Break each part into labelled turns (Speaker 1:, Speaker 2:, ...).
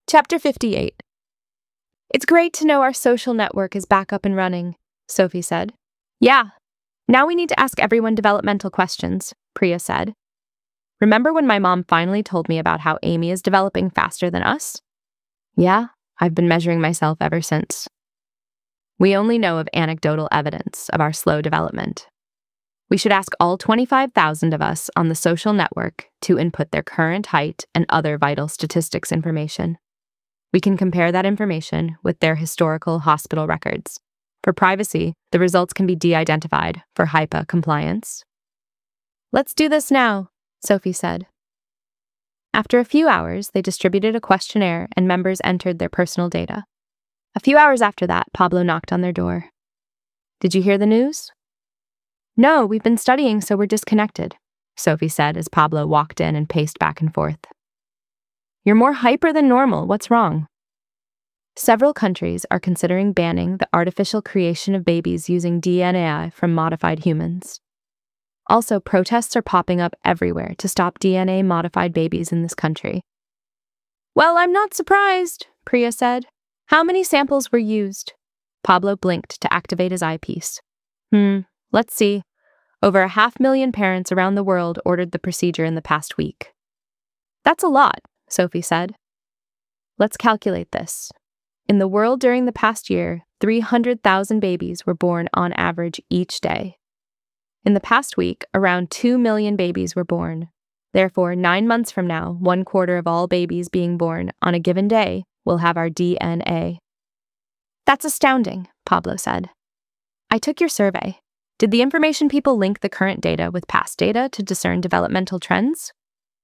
Speaker 1: Chapter 58. It's great to know our social network is back up and running, Sophie said. Yeah. Now we need to ask everyone developmental questions, Priya said. Remember when my mom finally told me about how Amy is developing faster than us? Yeah, I've been measuring myself ever since. We only know of anecdotal evidence of our slow development. We should ask all 25,000 of us on the social network to input their current height and other vital statistics information. We can compare that information with their historical hospital records. For privacy, the results can be de-identified for HIPAA compliance. Let's do this now, Sophie said. After a few hours, they distributed a questionnaire and members entered their personal data. A few hours after that, Pablo knocked on their door. Did you hear the news? No, we've been studying, so we're disconnected, Sophie said as Pablo walked in and paced back and forth. You're more hyper than normal. What's wrong? Several countries are considering banning the artificial creation of babies using DNA from modified humans. Also, protests are popping up everywhere to stop DNA-modified babies in this country. Well, I'm not surprised, Priya said. How many samples were used? Pablo blinked to activate his eyepiece. Let's see. Over 500,000 parents around the world ordered the procedure in the past week. That's a lot, Sophie said. Let's calculate this. In the world during the past year, 300,000 babies were born on average each day. In the past week, around 2 million babies were born. Therefore, 9 months from now, 1/4 of all babies being born on a given day will have our DNA. That's astounding, Pablo said. I took your survey. Did the information people link the current data with past data to discern developmental trends?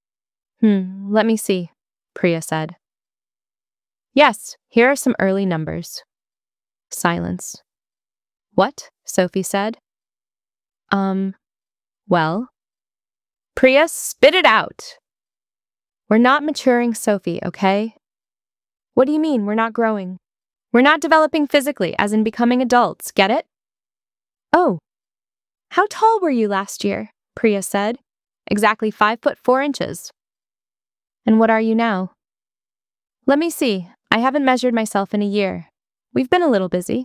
Speaker 1: Let me see, Priya said. Yes, here are some early numbers. Silence. What? Sophie said. Well? Priya, spit it out! We're not maturing, Sophie, okay? What do you mean, we're not growing? We're not developing physically, as in becoming adults, get it? Oh. How tall were you last year? Priya said. Exactly 5'4". And what are you now? Let me see. I haven't measured myself in a year. We've been a little busy.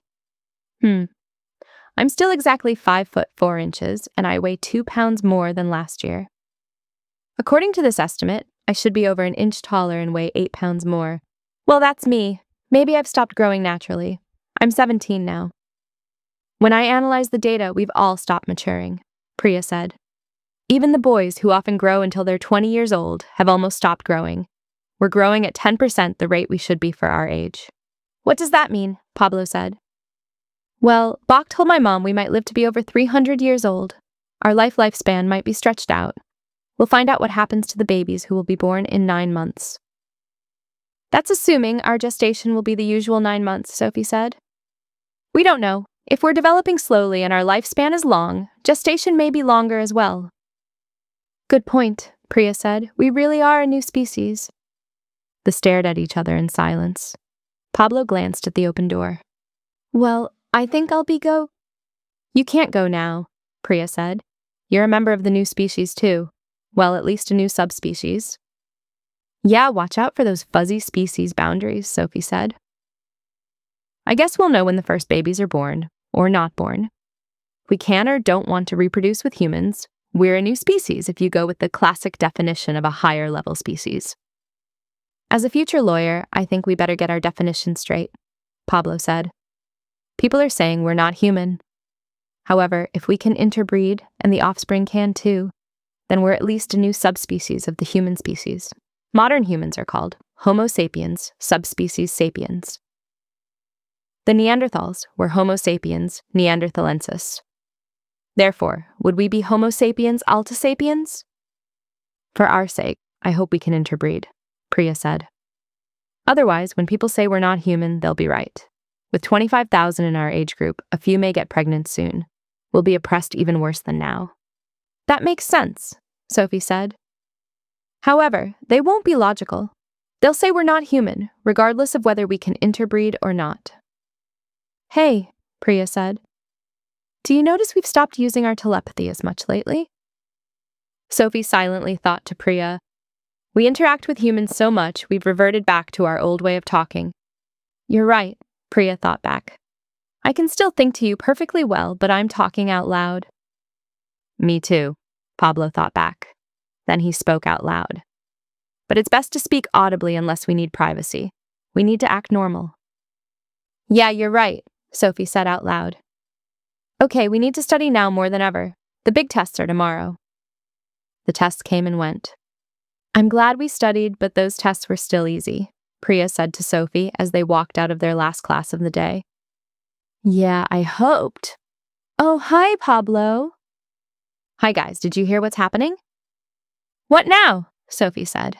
Speaker 1: I'm still exactly 5'4", and I weigh 2 pounds more than last year. According to this estimate, I should be over an inch taller and weigh 8 pounds more. Well, that's me. Maybe I've stopped growing naturally. I'm 17 now. When I analyze the data, we've all stopped maturing, Priya said. Even the boys, who often grow until they're 20 years old, have almost stopped growing. We're growing at 10% the rate we should be for our age. What does that mean? Pablo said. Well, Bach told my mom we might live to be over 300 years old. Our lifespan might be stretched out. We'll find out what happens to the babies who will be born in 9 months. That's assuming our gestation will be the usual 9 months, Sophie said. We don't know. If we're developing slowly and our lifespan is long, gestation may be longer as well. Good point, Priya said. We really are a new species. They stared at each other in silence. Pablo glanced at the open door. Well, I think I'll go. You can't go now, Priya said. You're a member of the new species too. Well, at least a new subspecies. Yeah, watch out for those fuzzy species boundaries, Sophie said. I guess we'll know when the first babies are born, or not born. If we can or don't want to reproduce with humans, we're a new species if you go with the classic definition of a higher level species. As a future lawyer, I think we better get our definition straight, Pablo said. People are saying we're not human. However, if we can interbreed, and the offspring can too, then we're at least a new subspecies of the human species. Modern humans are called Homo sapiens, subspecies sapiens. The Neanderthals were Homo sapiens neanderthalensis. Therefore, would we be Homo sapiens alta sapiens? For our sake, I hope we can interbreed, Priya said. Otherwise, when people say we're not human, they'll be right. With 25,000 in our age group, a few may get pregnant soon. We'll be oppressed even worse than now. That makes sense, Sophie said. However, they won't be logical. They'll say we're not human, regardless of whether we can interbreed or not. Hey, Priya said. Do you notice we've stopped using our telepathy as much lately? Sophie silently thought to Priya, We interact with humans so much, we've reverted back to our old way of talking. You're right, Priya thought back. I can still think to you perfectly well, but I'm talking out loud. Me too, Pablo thought back. Then he spoke out loud. But it's best to speak audibly unless we need privacy. We need to act normal. Yeah, you're right, Sophie said out loud. Okay, we need to study now more than ever. The big tests are tomorrow. The tests came and went. I'm glad we studied, but those tests were still easy, Priya said to Sophie as they walked out of their last class of the day. Yeah, I hoped. Oh, hi, Pablo. Hi, guys, did you hear what's happening? What now? Sophie said.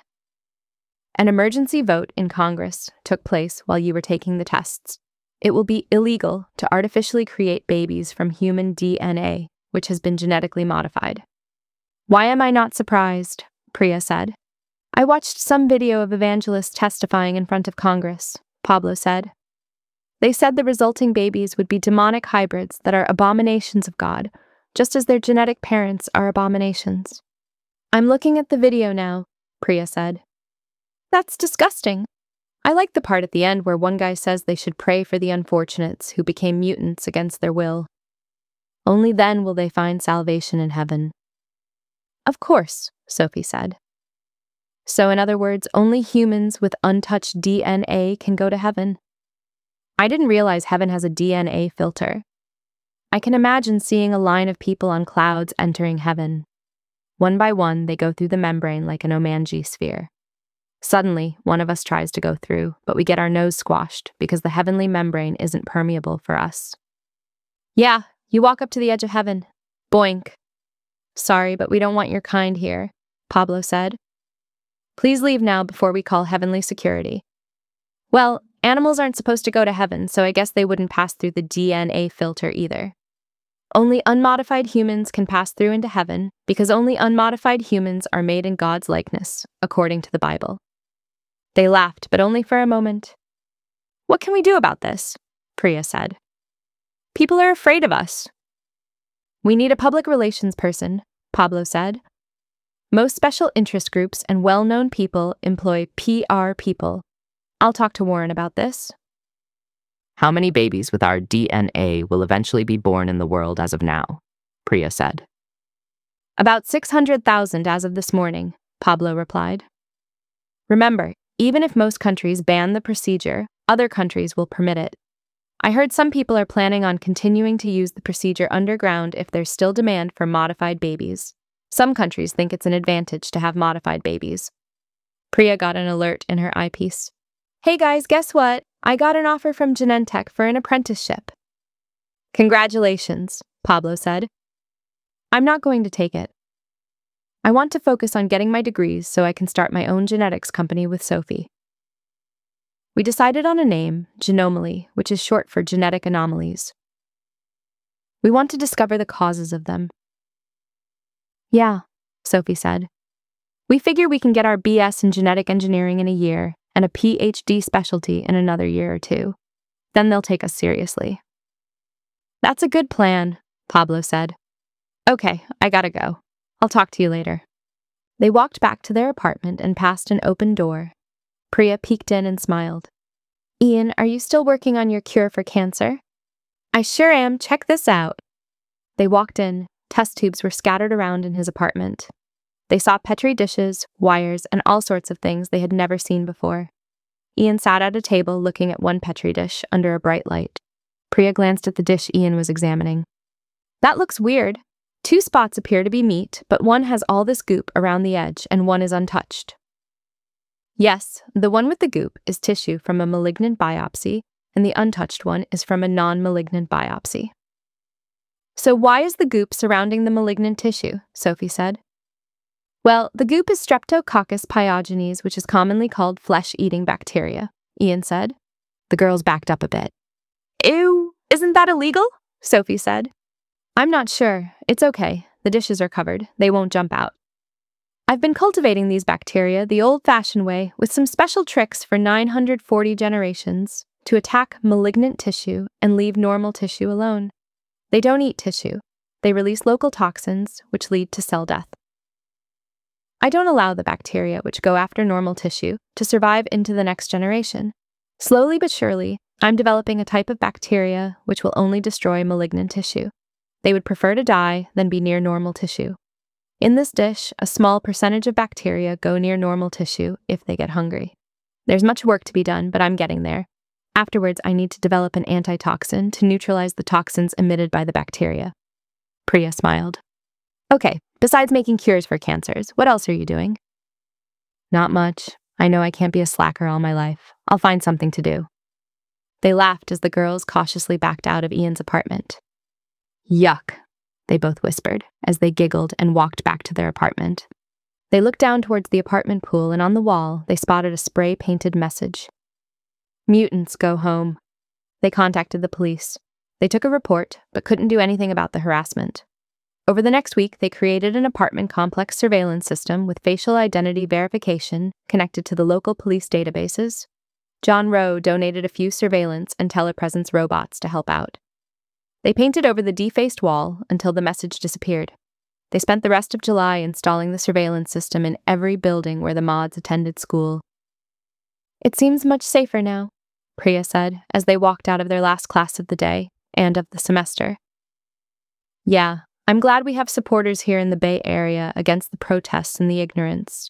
Speaker 1: An emergency vote in Congress took place while you were taking the tests. It will be illegal to artificially create babies from human DNA, which has been genetically modified. Why am I not surprised? Priya said. I watched some video of evangelists testifying in front of Congress, Pablo said. They said the resulting babies would be demonic hybrids that are abominations of God, just as their genetic parents are abominations. I'm looking at the video now, Priya said. That's disgusting. I like the part at the end where one guy says they should pray for the unfortunates who became mutants against their will. Only then will they find salvation in heaven. Of course, Sophie said. So in other words, only humans with untouched DNA can go to heaven. I didn't realize heaven has a DNA filter. I can imagine seeing a line of people on clouds entering heaven. One by one, they go through the membrane like an Omanji sphere. Suddenly, one of us tries to go through, but we get our nose squashed because the heavenly membrane isn't permeable for us. Yeah, you walk up to the edge of heaven. Boink. Sorry, but we don't want your kind here, Pablo said. Please leave now before we call heavenly security. Well, animals aren't supposed to go to heaven, so I guess they wouldn't pass through the DNA filter either. Only unmodified humans can pass through into heaven because only unmodified humans are made in God's likeness, according to the Bible. They laughed, but only for a moment. What can we do about this? Priya said. People are afraid of us. We need a public relations person, Pablo said. Most special interest groups and well-known people employ PR people. I'll talk to Warren about this.
Speaker 2: How many babies with our DNA will eventually be born in the world as of now? Priya said.
Speaker 1: About 600,000 as of this morning, Pablo replied. Remember, even if most countries ban the procedure, other countries will permit it. I heard some people are planning on continuing to use the procedure underground if there's still demand for modified babies. Some countries think it's an advantage to have modified babies. Priya got an alert in her eyepiece. Hey guys, guess what? I got an offer from Genentech for an apprenticeship. Congratulations, Pablo said. I'm not going to take it. I want to focus on getting my degrees so I can start my own genetics company with Sophie. We decided on a name, Genomaly, which is short for genetic anomalies. We want to discover the causes of them. Yeah, Sophie said. We figure we can get our BS in genetic engineering in a year and a PhD specialty in another year or two. Then they'll take us seriously. That's a good plan, Pablo said. Okay, I gotta go. I'll talk to you later. They walked back to their apartment and passed an open door. Priya peeked in and smiled. Ian, are you still working on your cure for cancer? I sure am. Check this out. They walked in. Test tubes were scattered around in his apartment. They saw Petri dishes, wires, and all sorts of things they had never seen before. Ian sat at a table looking at one Petri dish under a bright light. Priya glanced at the dish Ian was examining. That looks weird. 2 spots appear to be meat, but one has all this goop around the edge and one is untouched. Yes, the one with the goop is tissue from a malignant biopsy, and the untouched one is from a non-malignant biopsy. So why is the goop surrounding the malignant tissue? Sophie said. Well, the goop is Streptococcus pyogenes, which is commonly called flesh-eating bacteria, Ian said. The girls backed up a bit. Ew, isn't that illegal? Sophie said. I'm not sure. It's okay. The dishes are covered. They won't jump out. I've been cultivating these bacteria the old-fashioned way with some special tricks for 940 generations to attack malignant tissue and leave normal tissue alone. They don't eat tissue. They release local toxins, which lead to cell death. I don't allow the bacteria which go after normal tissue to survive into the next generation. Slowly but surely, I'm developing a type of bacteria which will only destroy malignant tissue. They would prefer to die than be near normal tissue. In this dish, a small percentage of bacteria go near normal tissue if they get hungry. There's much work to be done, but I'm getting there. Afterwards, I need to develop an antitoxin to neutralize the toxins emitted by the bacteria. Priya smiled. Okay, besides making cures for cancers, what else are you doing? Not much. I know I can't be a slacker all my life. I'll find something to do. They laughed as the girls cautiously backed out of Ian's apartment. Yuck, they both whispered as they giggled and walked back to their apartment. They looked down towards the apartment pool, and on the wall, they spotted a spray-painted message. Mutants go home. They contacted the police. They took a report, but couldn't do anything about the harassment. Over the next week, they created an apartment complex surveillance system with facial identity verification connected to the local police databases. John Rowe donated a few surveillance and telepresence robots to help out. They painted over the defaced wall until the message disappeared. They spent the rest of July installing the surveillance system in every building where the mods attended school. It seems much safer now, Priya said as they walked out of their last class of the day and of the semester. Yeah, I'm glad we have supporters here in the Bay Area against the protests and the ignorance.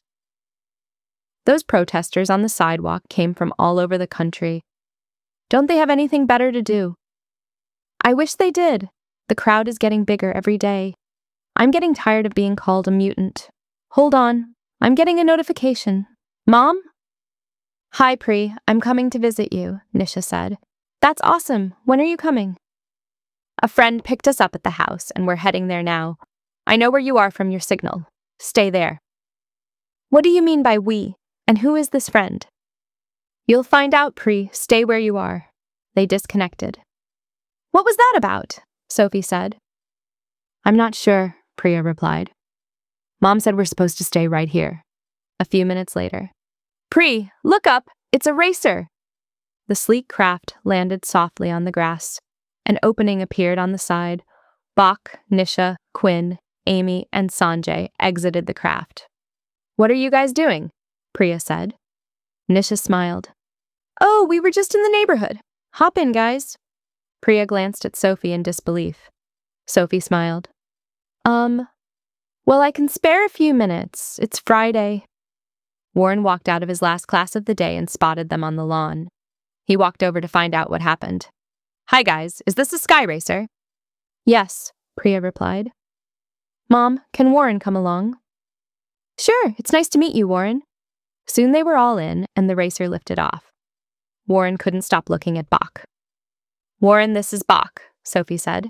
Speaker 1: Those protesters on the sidewalk came from all over the country. Don't they have anything better to do? I wish they did. The crowd is getting bigger every day. I'm getting tired of being called a mutant. Hold on, I'm getting a notification. Mom? Hi, Pri. I'm coming to visit you, Nisha said. That's awesome. When are you coming? A friend picked us up at the house, and we're heading there now. I know where you are from your signal. Stay there. What do you mean by we? And who is this friend? You'll find out, Pri. Stay where you are. They disconnected. What was that about? Sophie said. I'm not sure, Priya replied. Mom said we're supposed to stay right here. A few minutes later. Pri, look up! It's a racer! The sleek craft landed softly on the grass. An opening appeared on the side. Bach, Nisha, Quinn, Amy, and Sanjay exited the craft. What are you guys doing? Priya said. Nisha smiled. Oh, we were just in the neighborhood. Hop in, guys. Priya glanced at Sophie in disbelief. Sophie smiled. Well, I can spare a few minutes. It's Friday. Warren walked out of his last class of the day and spotted them on the lawn. He walked over to find out what happened. Hi, guys. Is this a sky racer? Yes, Priya replied. Mom, can Warren come along? Sure, it's nice to meet you, Warren. Soon they were all in, and the racer lifted off. Warren couldn't stop looking at Bach. Warren, this is Bach, Sophie said.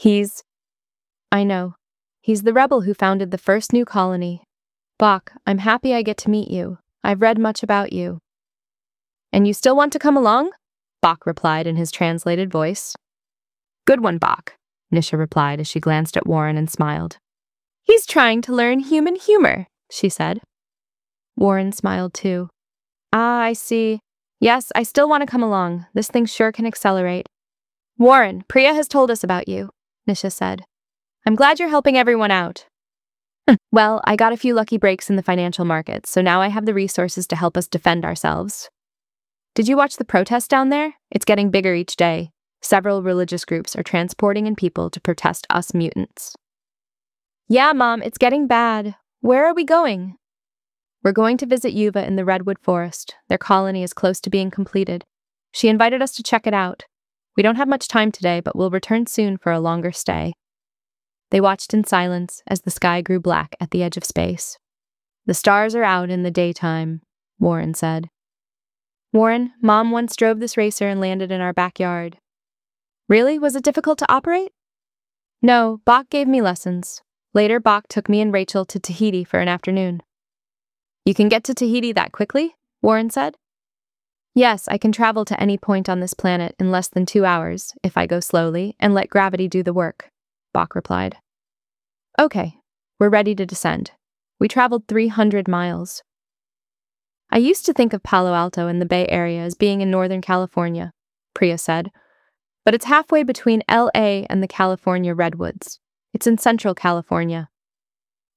Speaker 1: I know. He's the rebel who founded the first new colony. Bach, I'm happy I get to meet you. I've read much about you. And you still want to come along? Bach replied in his translated voice. Good one, Bach, Nisha replied as she glanced at Warren and smiled. He's trying to learn human humor, she said. Warren smiled too. Ah, I see. Yes, I still want to come along. This thing sure can accelerate. Warren, Priya has told us about you, Nisha said. I'm glad you're helping everyone out. Well, I got a few lucky breaks in the financial markets, so now I have the resources to help us defend ourselves. Did you watch the protest down there? It's getting bigger each day. Several religious groups are transporting in people to protest us mutants. Yeah, Mom, it's getting bad. Where are we going? We're going to visit Yuva in the Redwood Forest. Their colony is close to being completed. She invited us to check it out. We don't have much time today, but we'll return soon for a longer stay. They watched in silence as the sky grew black at the edge of space. The stars are out in the daytime, Warren said. Warren, Mom once drove this racer and landed in our backyard. Really? Was it difficult to operate? No, Bach gave me lessons. Later, Bach took me and Rachel to Tahiti for an afternoon. You can get to Tahiti that quickly? Warren said. Yes, I can travel to any point on this planet in less than 2 hours, if I go slowly, and let gravity do the work, Bach replied. Okay, we're ready to descend. We traveled 300 miles. I used to think of Palo Alto and the Bay Area as being in Northern California, Priya said, but it's halfway between LA and the California Redwoods. It's in Central California.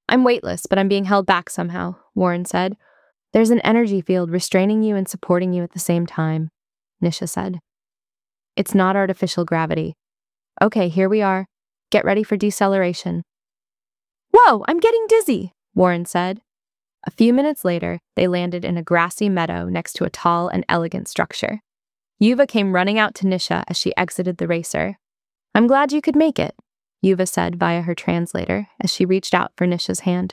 Speaker 1: I'm weightless, but I'm being held back somehow, Warren said. There's an energy field restraining you and supporting you at the same time, Nisha said. It's not artificial gravity. Okay, here we are. Get ready for deceleration. Whoa, I'm getting dizzy, Warren said. A few minutes later, they landed in a grassy meadow next to a tall and elegant structure. Yuva came running out to Nisha as she exited the racer. I'm glad you could make it, Yuva said via her translator as she reached out for Nisha's hand.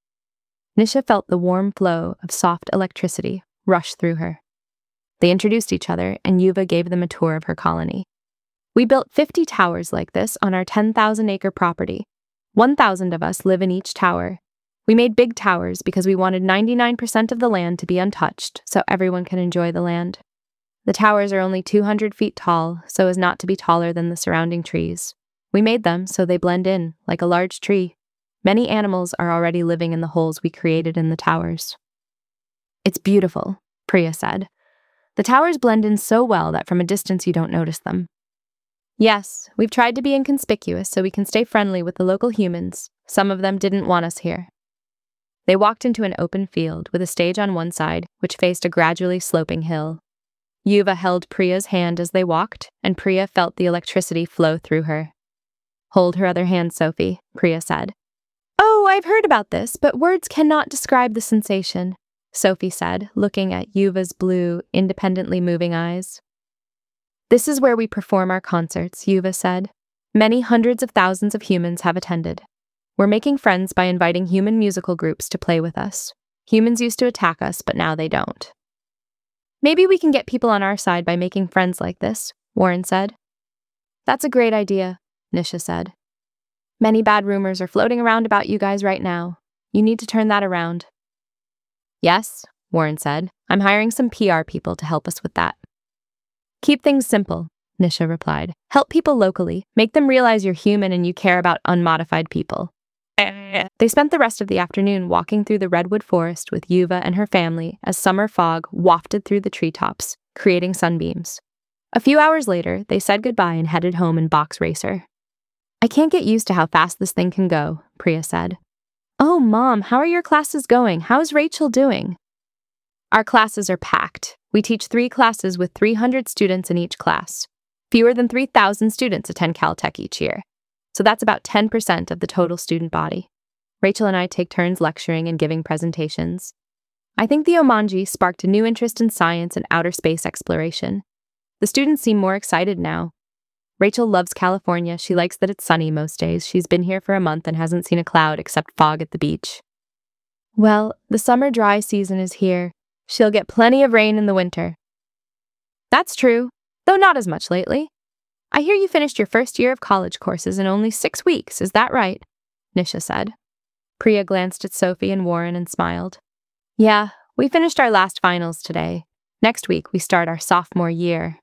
Speaker 1: Nisha felt the warm flow of soft electricity rush through her. They introduced each other, and Yuva gave them a tour of her colony. We built 50 towers like this on our 10,000-acre property. 1,000 of us live in each tower. We made big towers because we wanted 99% of the land to be untouched so everyone can enjoy the land. The towers are only 200 feet tall, so as not to be taller than the surrounding trees. We made them so they blend in, like a large tree. Many animals are already living in the holes we created in the towers. It's beautiful, Priya said. The towers blend in so well that from a distance you don't notice them. Yes, we've tried to be inconspicuous so we can stay friendly with the local humans. Some of them didn't want us here. They walked into an open field with a stage on one side, which faced a gradually sloping hill. Yuva held Priya's hand as they walked, and Priya felt the electricity flow through her. Hold her other hand, Sophie, Priya said. Oh, I've heard about this, but words cannot describe the sensation, Sophie said, looking at Yuva's blue, independently moving eyes. This is where we perform our concerts, Yuva said. Many hundreds of thousands of humans have attended. We're making friends by inviting human musical groups to play with us. Humans used to attack us, but now they don't. Maybe we can get people on our side by making friends like this, Warren said. That's a great idea, Nisha said. Many bad rumors are floating around about you guys right now. You need to turn that around. Yes, Warren said. I'm hiring some PR people to help us with that. Keep things simple, Nisha replied. Help people locally. Make them realize you're human and you care about unmodified people. They spent the rest of the afternoon walking through the redwood forest with Yuva and her family as summer fog wafted through the treetops, creating sunbeams. A few hours later, they said goodbye and headed home in Box Racer. I can't get used to how fast this thing can go, Priya said. Oh, Mom, how are your classes going? How's Rachel doing? Our classes are packed. We teach 3 classes with 300 students in each class. Fewer than 3,000 students attend Caltech each year. So that's about 10% of the total student body. Rachel and I take turns lecturing and giving presentations. I think the Omanji sparked a new interest in science and outer space exploration. The students seem more excited now. Rachel loves California. She likes that it's sunny most days. She's been here for a month and hasn't seen a cloud except fog at the beach. Well, the summer dry season is here. She'll get plenty of rain in the winter. That's true, though not as much lately. I hear you finished your first year of college courses in only 6 weeks, is that right? Nisha said. Priya glanced at Sophie and Warren and smiled. Yeah, we finished our last finals today. Next week, we start our sophomore year.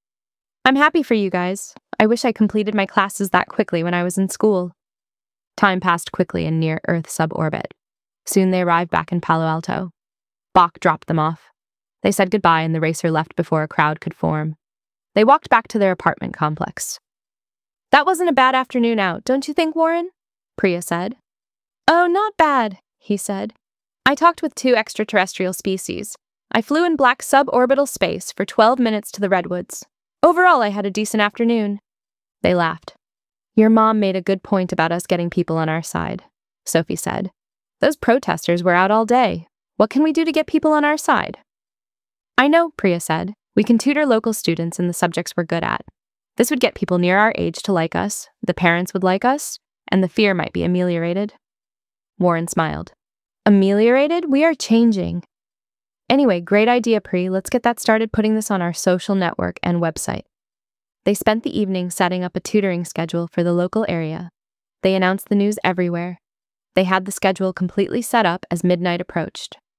Speaker 1: I'm happy for you guys. I wish I completed my classes that quickly when I was in school. Time passed quickly in near-Earth suborbit. Soon they arrived back in Palo Alto. Bach dropped them off. They said goodbye and the racer left before a crowd could form. They walked back to their apartment complex. That wasn't a bad afternoon out, don't you think, Warren? Priya said. Oh, not bad, he said. I talked with 2 extraterrestrial species. I flew in black suborbital space for 12 minutes to the redwoods. Overall, I had a decent afternoon. They laughed. Your mom made a good point about us getting people on our side, Sophie said. Those protesters were out all day. What can we do to get people on our side? I know, Priya said. We can tutor local students in the subjects we're good at. This would get people near our age to like us, the parents would like us, and the fear might be ameliorated. Warren smiled. Ameliorated? We are changing. Anyway, great idea, Pri. Let's get that started putting this on our social network and website. They spent the evening setting up a tutoring schedule for the local area. They announced the news everywhere. They had the schedule completely set up as midnight approached.